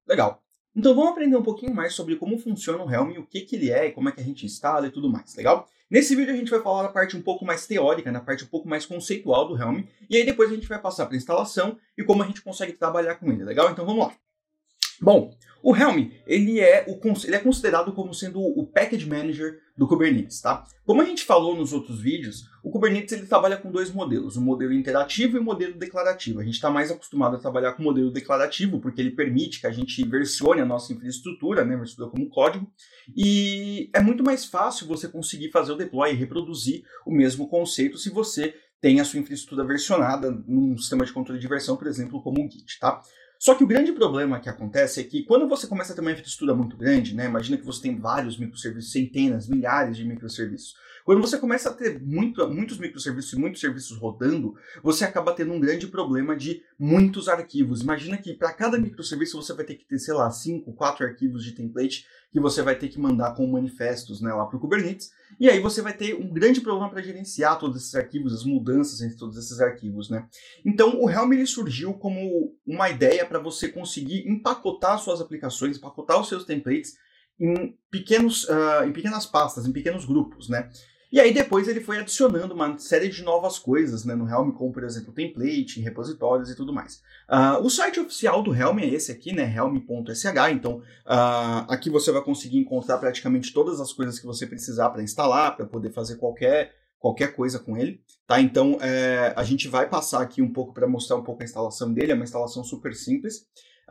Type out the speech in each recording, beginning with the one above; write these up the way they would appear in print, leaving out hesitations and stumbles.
Legal. Então vamos aprender um pouquinho mais sobre como funciona o Helm, o que que ele é e como é que a gente instala e tudo mais, legal? Nesse vídeo a gente vai falar da parte um pouco mais teórica, na parte um pouco mais conceitual do Helm, e aí depois a gente vai passar para a instalação e como a gente consegue trabalhar com ele, legal? Então vamos lá. Bom, o Helm, ele é considerado como sendo o Package Manager do Kubernetes, tá? Como a gente falou nos outros vídeos, o Kubernetes ele trabalha com dois modelos, o modelo interativo e o modelo declarativo. A gente está mais acostumado a trabalhar com o modelo declarativo, porque ele permite que a gente versione a nossa infraestrutura, né, infraestrutura como código, e é muito mais fácil você conseguir fazer o deploy e reproduzir o mesmo conceito se você tem a sua infraestrutura versionada num sistema de controle de versão, por exemplo, como o Git, tá? Só que o grande problema que acontece é que quando você começa a ter uma infraestrutura muito grande, né, imagina que você tem vários microserviços, centenas, milhares de microserviços. Quando você começa a ter muitos microserviços e muitos serviços rodando, você acaba tendo um grande problema de muitos arquivos. Imagina que para cada microserviço você vai ter que ter, sei lá, 5, 4 arquivos de template que você vai ter que mandar com manifestos, né, lá para o Kubernetes. E aí você vai ter um grande problema para gerenciar todos esses arquivos, as mudanças entre todos esses arquivos, né? Então o Helm ele surgiu como uma ideia para você conseguir empacotar suas aplicações, empacotar os seus templates em pequenas pastas, em pequenos grupos, né? E aí depois ele foi adicionando uma série de novas coisas, né, no Helm, como por exemplo template, repositórios e tudo mais. O site oficial do Helm é esse aqui, né, helm.sh, então aqui você vai conseguir encontrar praticamente todas as coisas que você precisar para instalar, para poder fazer qualquer coisa com ele, tá? Então a gente vai passar aqui um pouco para mostrar um pouco a instalação dele, é uma instalação super simples.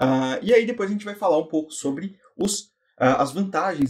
E aí depois a gente vai falar um pouco sobre as vantagens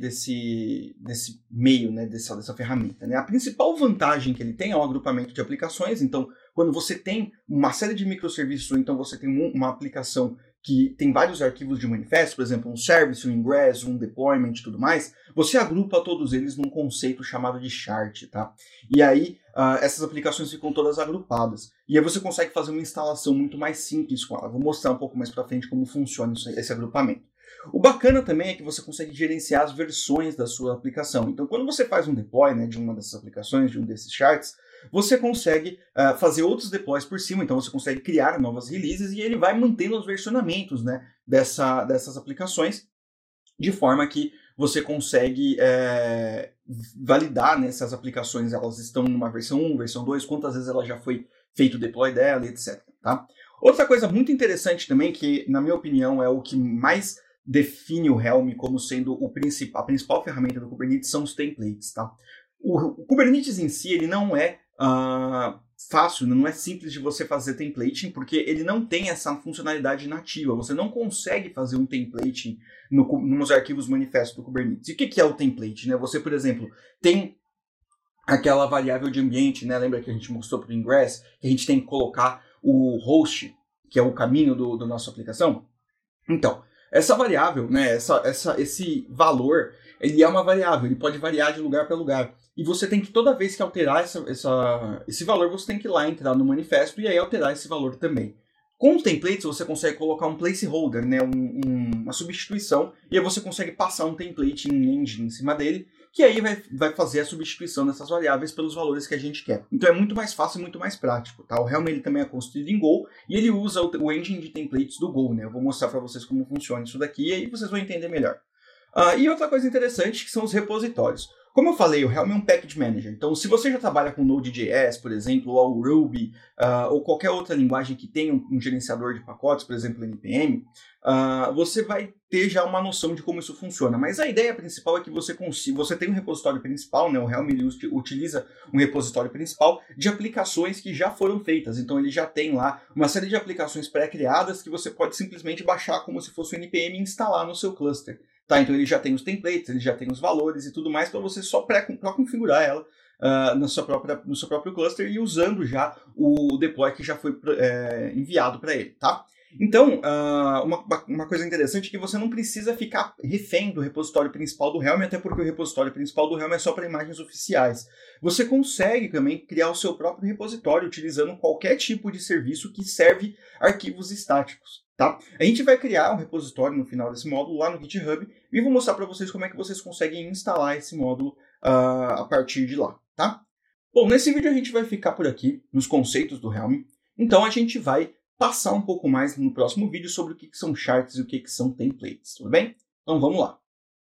desse meio, né, dessa ferramenta, né? A principal vantagem que ele tem é o agrupamento de aplicações. Então, quando você tem uma série de microserviços, ou então você tem uma aplicação que tem vários arquivos de manifesto, por exemplo, um service, um ingress, um deployment e tudo mais, você agrupa todos eles num conceito chamado de chart, tá? E aí, essas aplicações ficam todas agrupadas. E aí você consegue fazer uma instalação muito mais simples com ela. Vou mostrar um pouco mais para frente como funciona esse agrupamento. O bacana também é que você consegue gerenciar as versões da sua aplicação. Então, quando você faz um deploy, né, de uma dessas aplicações, de um desses charts, você consegue fazer outros deploys por cima. Então, você consegue criar novas releases e ele vai mantendo os versionamentos, né, dessas aplicações, de forma que você consegue validar, né, se as aplicações elas estão numa versão 1, versão 2, quantas vezes ela já foi feito o deploy dela, etc. Tá? Outra coisa muito interessante também, que na minha opinião é o que mais define o Helm como sendo a principal ferramenta do Kubernetes, são os templates, tá? O Kubernetes em si, ele não é fácil, não é simples de você fazer templating, porque ele não tem essa funcionalidade nativa. Você não consegue fazer um templating nos arquivos manifestos do Kubernetes. E o que é o template, né? Você, por exemplo, tem aquela variável de ambiente, né? Lembra que a gente mostrou para o Ingress, que a gente tem que colocar o host, que é o caminho da nossa aplicação? Então, essa variável, né, esse valor, ele é uma variável, ele pode variar de lugar para lugar. E você tem que, toda vez que alterar esse valor, você tem que ir lá entrar no manifesto e aí alterar esse valor também. Com os templates, você consegue colocar um placeholder, né, uma substituição, e aí você consegue passar um template em engine em cima dele, que aí vai fazer a substituição dessas variáveis pelos valores que a gente quer. Então é muito mais fácil e muito mais prático, tá? O Helm ele também é construído em Go e ele usa o engine de templates do Go, né? Eu vou mostrar para vocês como funciona isso daqui e aí vocês vão entender melhor. E outra coisa interessante que são os repositórios. Como eu falei, o Helm é um Package Manager. Então, se você já trabalha com Node.js, por exemplo, ou Ruby, ou qualquer outra linguagem que tenha um gerenciador de pacotes, por exemplo, NPM, você vai ter já uma noção de como isso funciona. Mas a ideia principal é que você tem um repositório principal, né? O Helm ele utiliza um repositório principal de aplicações que já foram feitas. Então, ele já tem lá uma série de aplicações pré-criadas que você pode simplesmente baixar como se fosse o NPM e instalar no seu cluster. Tá, então ele já tem os templates, ele já tem os valores e tudo mais para você só pré-configurar ela no seu próprio cluster e usando já o deploy que já foi enviado para ele, tá? Então, uma coisa interessante é que você não precisa ficar refém do repositório principal do Helm, até porque o repositório principal do Helm é só para imagens oficiais. Você consegue também criar o seu próprio repositório utilizando qualquer tipo de serviço que serve arquivos estáticos. Tá? A gente vai criar um repositório no final desse módulo lá no GitHub e vou mostrar para vocês como é que vocês conseguem instalar esse módulo a partir de lá. Tá? Bom, nesse vídeo a gente vai ficar por aqui nos conceitos do Helm, então a gente vai passar um pouco mais no próximo vídeo sobre o que são charts e o que são templates, tudo bem? Então vamos lá.